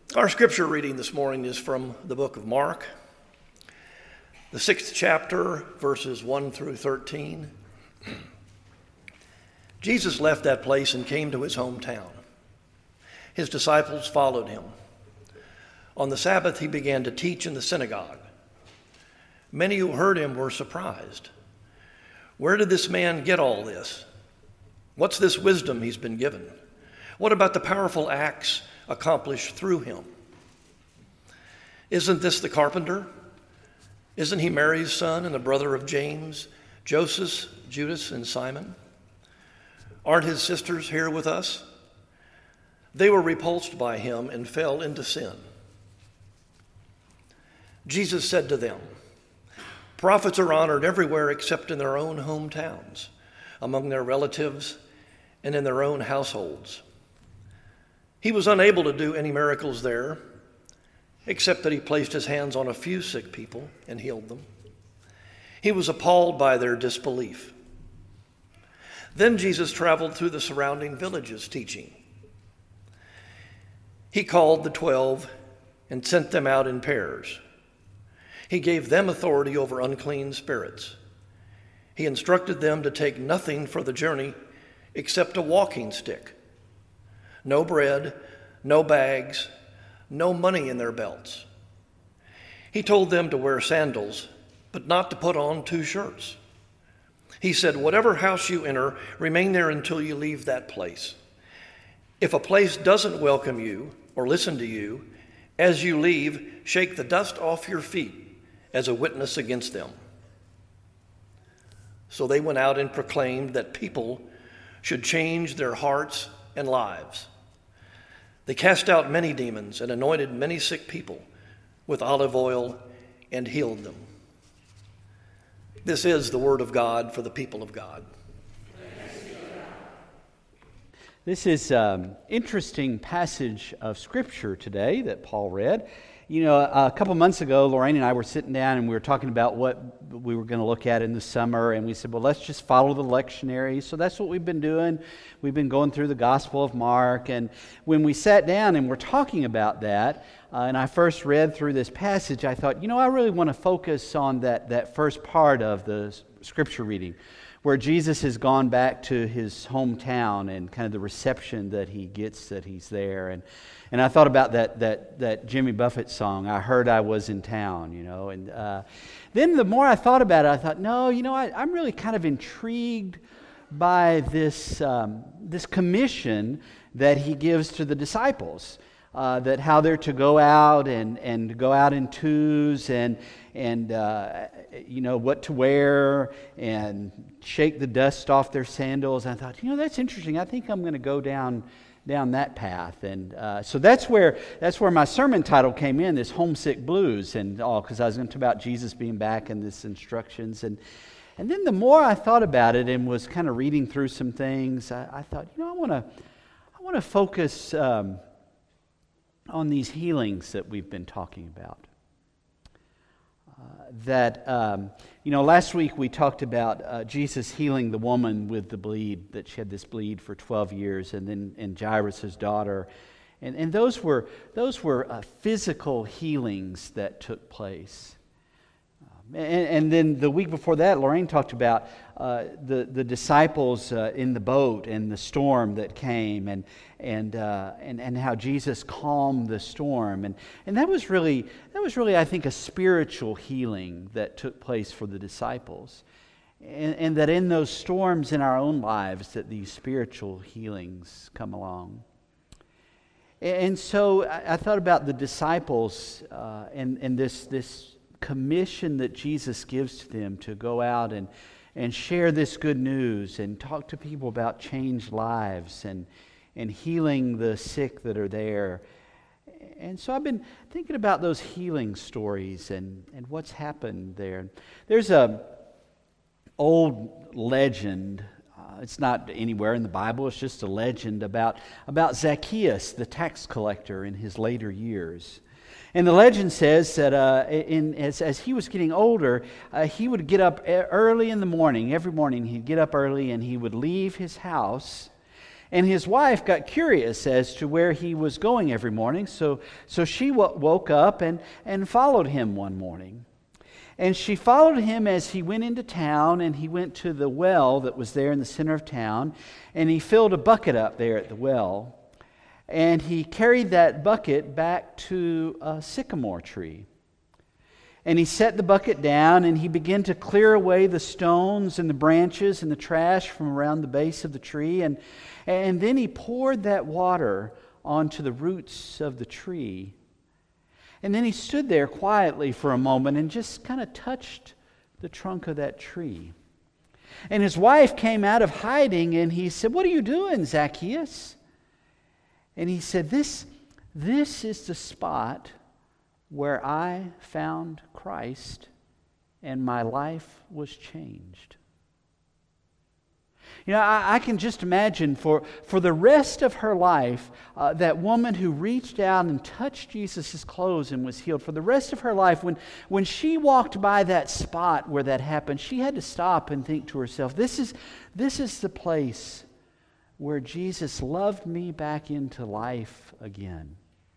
Our scripture reading this morning is from the book of Mark, the 6th chapter, verses 1 through 13. Jesus left that place and came to his hometown. His disciples followed him. On the Sabbath, he began to teach in the synagogue. Many who heard him were surprised. Where did this man get all this? What's this wisdom he's been given? What about the powerful acts accomplished through him? Isn't this the carpenter? Isn't he Mary's son and the brother of James, Joseph, Judas, and Simon? Aren't his sisters here with us? They were repulsed by him and fell into sin. Jesus said to them, "Prophets are honored everywhere except in their own hometowns, among their relatives, and in their own households." He was unable to do any miracles there, except that he placed his hands on a few sick people and healed them. He was appalled by their disbelief. Then Jesus traveled through the surrounding villages teaching. He called the 12 and sent them out in pairs. He gave them authority over unclean spirits. He instructed them to take nothing for the journey except a walking stick. No bread, no bags, no money in their belts. He told them to wear sandals, but not to put on 2 shirts. He said, "Whatever house you enter, remain there until you leave that place. If a place doesn't welcome you or listen to you, as you leave, shake the dust off your feet as a witness against them." So they went out and proclaimed that people should change their hearts and lives. They cast out many demons and anointed many sick people with olive oil and healed them. This is the word of God for the people of God. This is an interesting passage of Scripture today that Paul read. You know, a couple months ago, Lorraine and I were sitting down and we were talking about what we were going to look at in the summer, and we said, well, let's just follow the lectionary. So that's what we've been doing. We've been going through the Gospel of Mark, and when we sat down and we're talking about that, and I first read through this passage, I thought, I really want to focus on that first part of the Scripture reading, where Jesus has gone back to his hometown and kind of the reception that he gets that he's there. And I thought about that Jimmy Buffett song, "I Heard I Was in Town," and then the more I thought about it, I thought, no, I'm really kind of intrigued by this commission that he gives to the disciples, that how they're to go out and go out in twos and what to wear and shake the dust off their sandals. I thought, that's interesting. I think I'm going to go down that path, and so that's where my sermon title came in, this homesick blues, and all, because I was going to talk about Jesus being back and this instructions, and then the more I thought about it and was kind of reading through some things, I thought, I want to focus on these healings that we've been talking about. Last week we talked about Jesus healing the woman with the bleed, that she had this bleed for 12 years, and Jairus' daughter, and those were physical healings that took place. And then the week before that, Lorraine talked about the disciples in the boat and the storm that came, and how Jesus calmed the storm, and that was really I think a spiritual healing that took place for the disciples, and that in those storms in our own lives that these spiritual healings come along. And so I thought about the disciples and this commission that Jesus gives to them to go out and share this good news and talk to people about changed lives and healing the sick that are there. And so I've been thinking about those healing stories and what's happened there. There's a old legend. It's not anywhere in the Bible. It's just a legend about Zacchaeus, the tax collector, in his later years. And the legend says that as he was getting older, he would get up early in the morning. Every morning he'd get up early and he would leave his house And his wife got curious as to where he was going every morning, so she woke up and followed him one morning. And she followed him as he went into town, and he went to the well that was there in the center of town, and he filled a bucket up there at the well. And he carried that bucket back to a sycamore tree. And he set the bucket down, and he began to clear away the stones and the branches and the trash from around the base of the tree. And then he poured that water onto the roots of the tree. And then he stood there quietly for a moment and just kind of touched the trunk of that tree. And his wife came out of hiding, and he said, "What are you doing, Zacchaeus?" And he said, This is the spot where I found Christ and my life was changed. You know, I can just imagine for the rest of her life, that woman who reached out and touched Jesus' clothes and was healed, for the rest of her life, when she walked by that spot where that happened, she had to stop and think to herself, this is the place where Jesus loved me back into life again.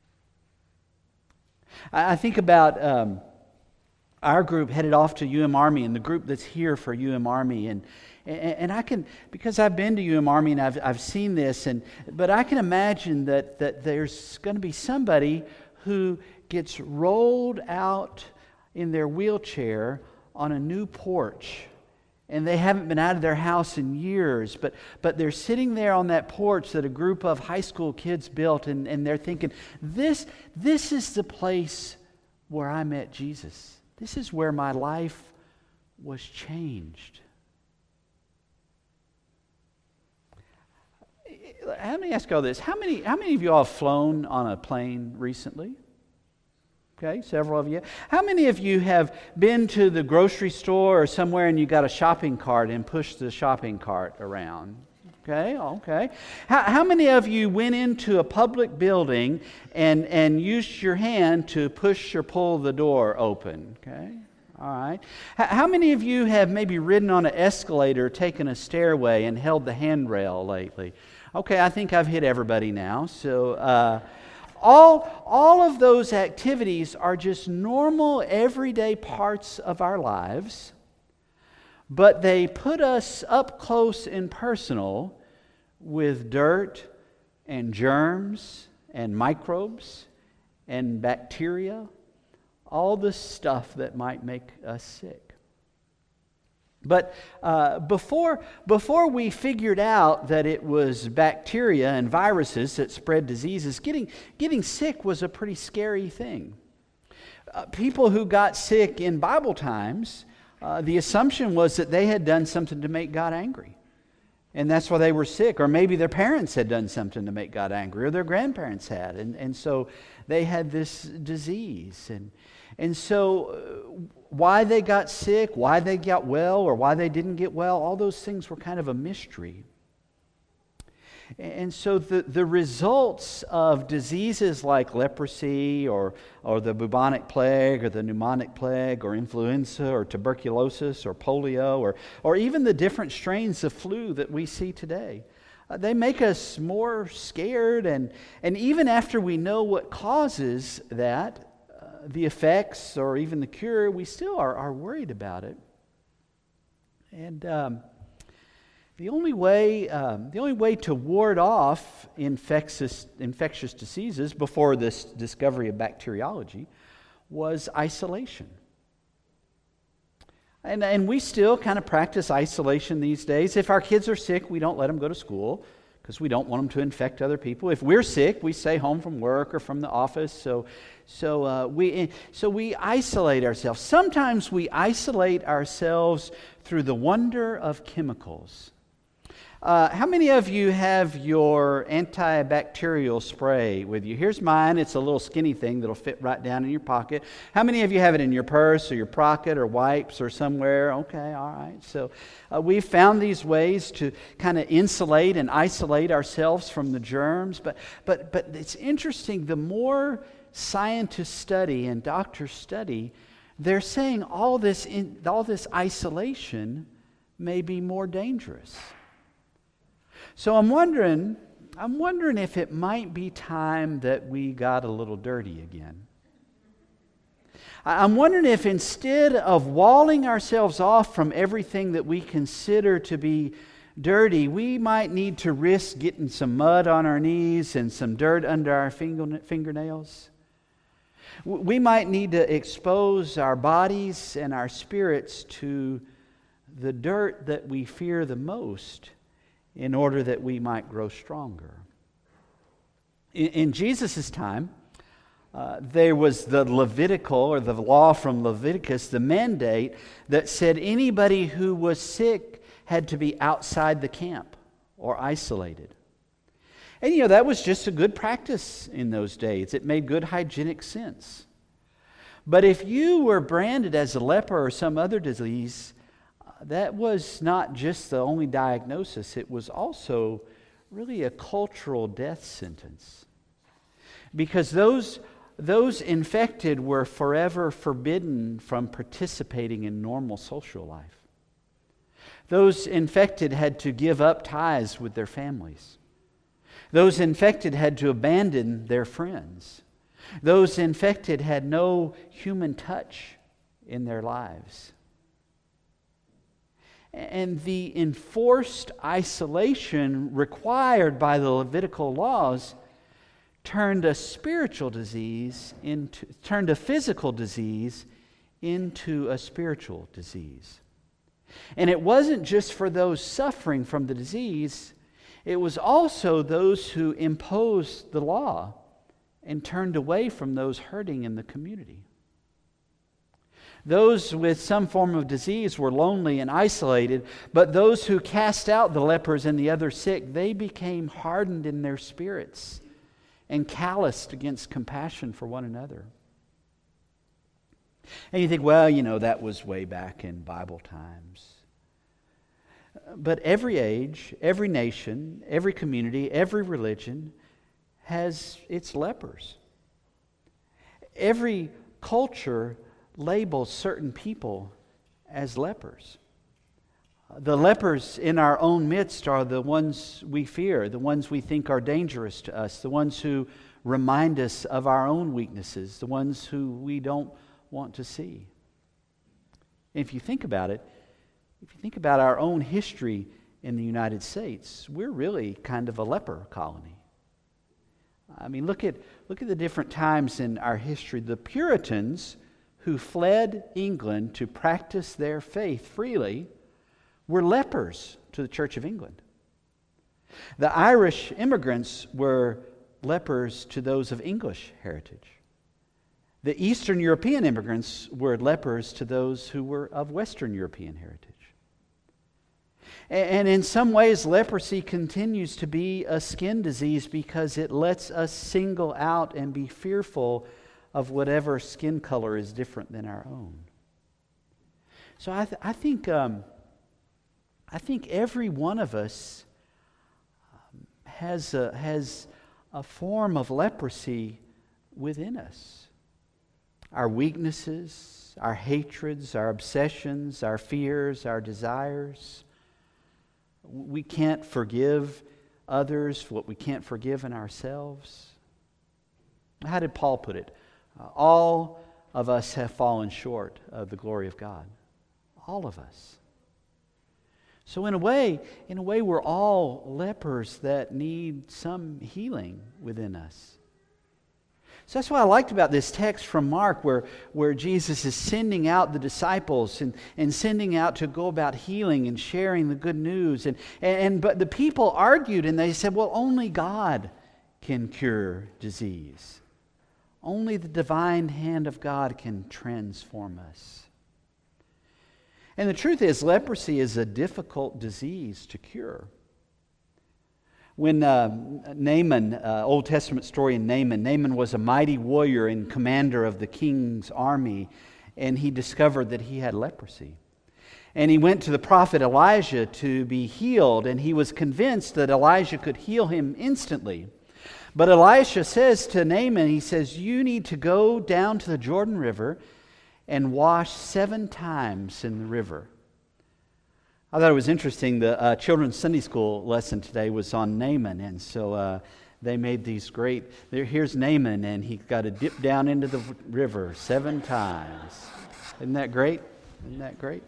I think about our group headed off to UM Army, and the group that's here for UM Army, and I can, because I've been to UM Army and I've seen this, but I can imagine that there's going to be somebody who gets rolled out in their wheelchair on a new porch, and they haven't been out of their house in years, but they're sitting there on that porch that a group of high school kids built, and they're thinking, this is the place where I met Jesus. This is where my life was changed. Let me ask you all this. How many of you all have flown on a plane recently? Okay, several of you. How many of you have been to the grocery store or somewhere and you got a shopping cart and pushed the shopping cart around? Okay. How many of you went into a public building and used your hand to push or pull the door open? Okay, all right. How many of you have maybe ridden on an escalator, taken a stairway, and held the handrail lately? Okay, I think I've hit everybody now. So all of those activities are just normal, everyday parts of our lives, but they put us up close and personal with dirt and germs and microbes and bacteria, all the stuff that might make us sick. But before we figured out that it was bacteria and viruses that spread diseases, getting sick was a pretty scary thing. People who got sick in Bible times, the assumption was that they had done something to make God angry. And that's why they were sick. Or maybe their parents had done something to make God angry, or their grandparents had. And so they had this disease. And so why they got sick, why they got well, or why they didn't get well, all those things were kind of a mystery. And so the results of diseases like leprosy or the bubonic plague or the pneumonic plague or influenza or tuberculosis or polio or even the different strains of flu that we see today, they make us more scared. And even after we know what causes that, the effects or even the cure, we still are worried about it. And the only way to ward off infectious diseases before this discovery of bacteriology was isolation. And we still kind of practice isolation these days. If our kids are sick, we don't let them go to school because we don't want them to infect other people. If we're sick, we stay home from work or from the office. So we isolate ourselves. Sometimes we isolate ourselves through the wonder of chemicals. How many of you have your antibacterial spray with you? Here's mine. It's a little skinny thing that'll fit right down in your pocket. How many of you have it in your purse or your pocket or wipes or somewhere? Okay, all right. So we've found these ways to kind of insulate and isolate ourselves from the germs. But it's interesting. The more scientists study and doctors study, they're saying all this isolation may be more dangerous. So I'm wondering if it might be time that we got a little dirty again. I'm wondering if instead of walling ourselves off from everything that we consider to be dirty, we might need to risk getting some mud on our knees and some dirt under our fingernails. We might need to expose our bodies and our spirits to the dirt that we fear the most in order that we might grow stronger. In Jesus' time, there was the Levitical, or the law from Leviticus, the mandate that said anybody who was sick had to be outside the camp or isolated. And that was just a good practice in those days. It made good hygienic sense. But if you were branded as a leper or some other disease, that was not just the only diagnosis. It was also really a cultural death sentence. Because those infected were forever forbidden from participating in normal social life. Those infected had to give up ties with their families. Those infected had to abandon their friends. Those infected had no human touch in their lives. And the enforced isolation required by the Levitical laws turned a physical disease into a spiritual disease. And it wasn't just for those suffering from the disease, it was also those who imposed the law and turned away from those hurting in the community. Those with some form of disease were lonely and isolated, but those who cast out the lepers and the other sick, they became hardened in their spirits and calloused against compassion for one another. And you think, well, that was way back in Bible times. But every age, every nation, every community, every religion has its lepers. Every culture labels certain people as lepers. The lepers in our own midst are the ones we fear, the ones we think are dangerous to us, the ones who remind us of our own weaknesses, the ones who we don't want to see. If you think about it, if you think about our own history in the United States, we're really kind of a leper colony. I mean, look at the different times in our history. The Puritans who fled England to practice their faith freely were lepers to the Church of England. The Irish immigrants were lepers to those of English heritage. The Eastern European immigrants were lepers to those who were of Western European heritage. And in some ways, leprosy continues to be a skin disease because it lets us single out and be fearful of whatever skin color is different than our own. So I think every one of us has a form of leprosy within us. Our weaknesses, our hatreds, our obsessions, our fears, our desires. We can't forgive others what we can't forgive in ourselves. How did Paul put it? All of us have fallen short of the glory of God. All of us. So in a way, we're all lepers that need some healing within us. So that's what I liked about this text from Mark where Jesus is sending out the disciples and sending out to go about healing and sharing the good news. But the people argued and they said, well, only God can cure disease. Only the divine hand of God can transform us. And the truth is, leprosy is a difficult disease to cure. When Naaman, Old Testament story in Naaman was a mighty warrior and commander of the king's army, and he discovered that he had leprosy. And he went to the prophet Elijah to be healed, and he was convinced that Elijah could heal him instantly. But Elisha says to Naaman, he says, you need to go down to the Jordan River and wash 7 times in the river. I thought it was interesting. The children's Sunday school lesson today was on Naaman, and so they made these great. Here's Naaman, and he got to dip down into the river 7 times. Isn't that great? Isn't that great?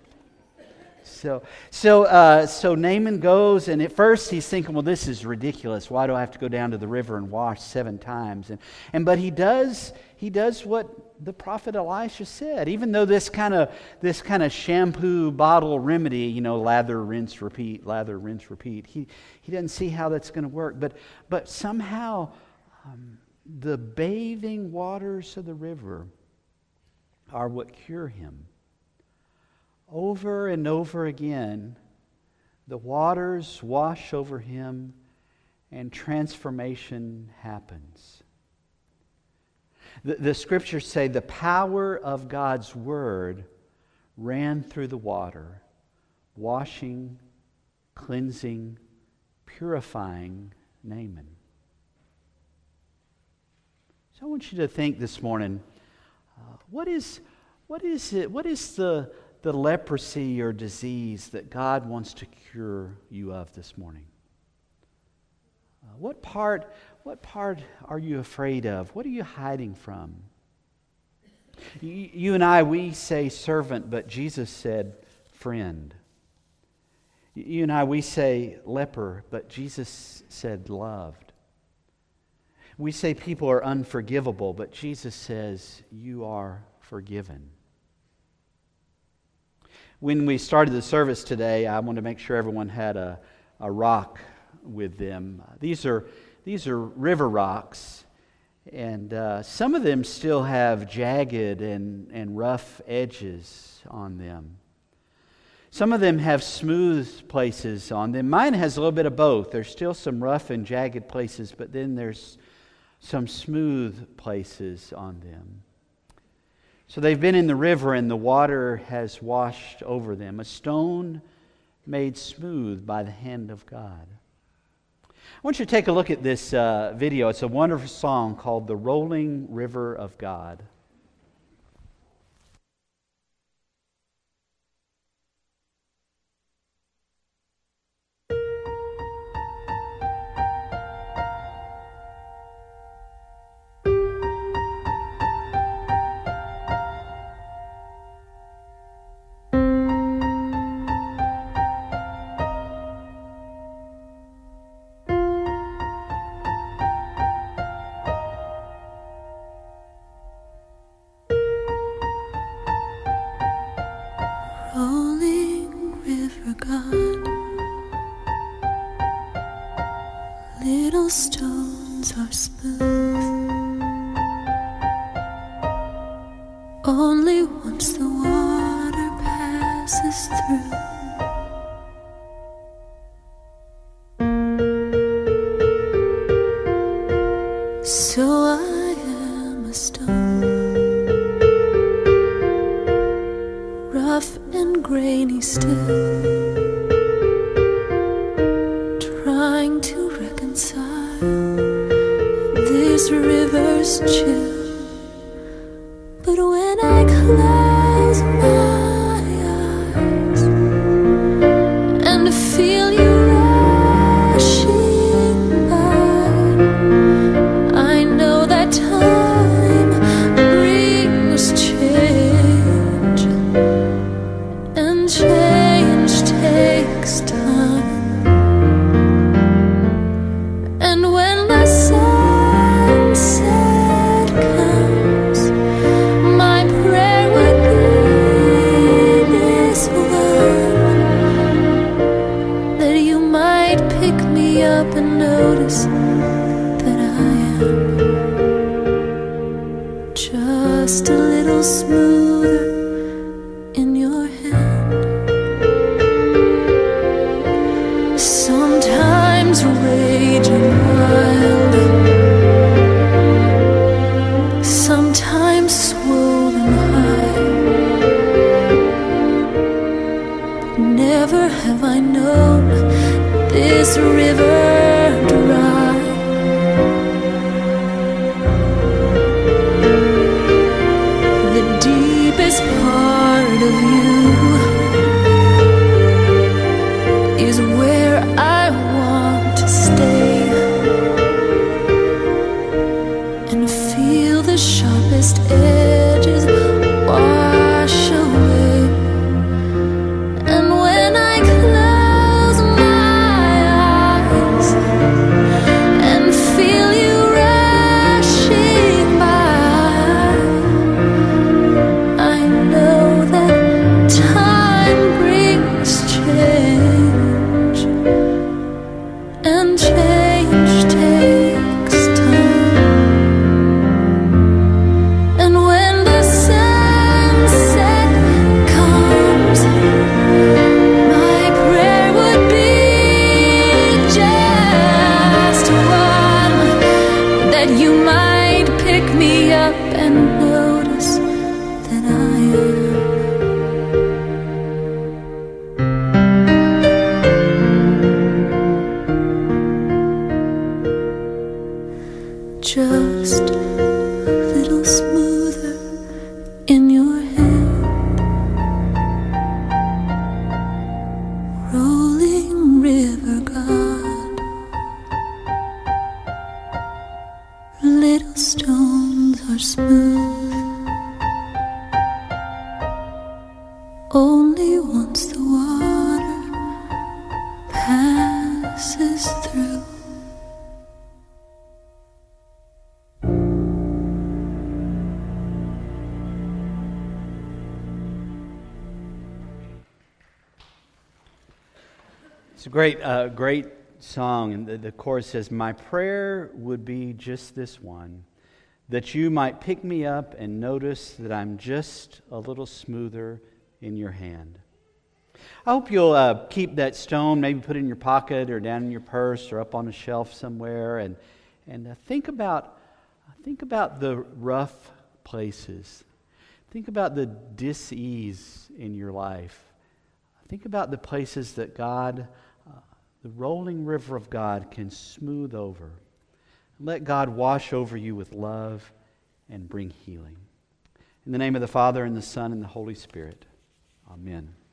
So Naaman goes, and at first he's thinking, well, this is ridiculous. Why do I have to go down to the river and wash 7 times? But he does what the prophet Elisha said. Even though this kind of shampoo bottle remedy, lather, rinse, repeat, he doesn't see how that's going to work. But somehow the bathing waters of the river are what cure him. Over and over again, the waters wash over him and transformation happens. The scriptures say the power of God's word ran through the water, washing, cleansing, purifying Naaman. So I want you to think this morning, what is the leprosy or disease that God wants to cure you of this morning? What part are you afraid of? What are you hiding from? You and I, we say servant, but Jesus said friend. You and I, we say leper, but Jesus said loved. We say people are unforgivable, but Jesus says you are forgiven. When we started the service today, I wanted to make sure everyone had a rock with them. These are river rocks, and some of them still have jagged and rough edges on them. Some of them have smooth places on them. Mine has a little bit of both. There's still some rough and jagged places, but then there's some smooth places on them. So they've been in the river and the water has washed over them. A stone made smooth by the hand of God. I want you to take a look at this video. It's a wonderful song called The Rolling River of God. Rolling river God, little stones are smooth. Only once the water passes through. So I am a stone, rough and grainy still, trying to reconcile this river's chill. But when I close my eyes and feel you rushing by, I know that time brings change, and change takes time. And when the sunset comes, my prayer would be this one, that you might pick me up and notice that I am just a little smoother in your hand. Sometimes raging wild, sometimes swollen high. Never have I known this river dry. The deepest part of you smooth. Only once the water passes through. It's a great song, and the chorus says, "My prayer would be just this one, that you might pick me up and notice that I'm just a little smoother in your hand." I hope you'll keep that stone, maybe put it in your pocket or down in your purse or up on a shelf somewhere, and think about the rough places. Think about the dis-ease in your life. Think about the places that God, the rolling river of God, can smooth over. Let God wash over you with love and bring healing. In the name of the Father, and the Son, and the Holy Spirit. Amen.